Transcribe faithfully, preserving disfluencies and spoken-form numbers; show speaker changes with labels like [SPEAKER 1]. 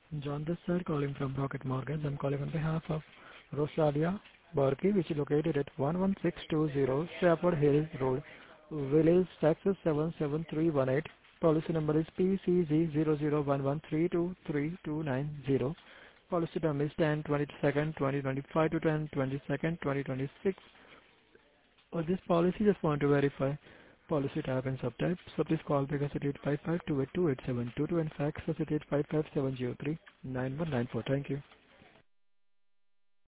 [SPEAKER 1] John this side calling from Rocket Mortgage. I'm calling on behalf of Rosalia Burkey, which is located at one one six two zero Shepherd Hill Road, Village, Texas seven seven three one eight. Policy number is P C Z zero zero one one three two three two nine zero. Policy term is ten twenty-second twenty twenty-five to ten twenty-second twenty twenty-six. For this policy, just want to verify policy type and subtype. So please call back us at eight five five, two eight two, eight seven two two and fax us at eight five five, seven zero three, nine one nine four. Thank you.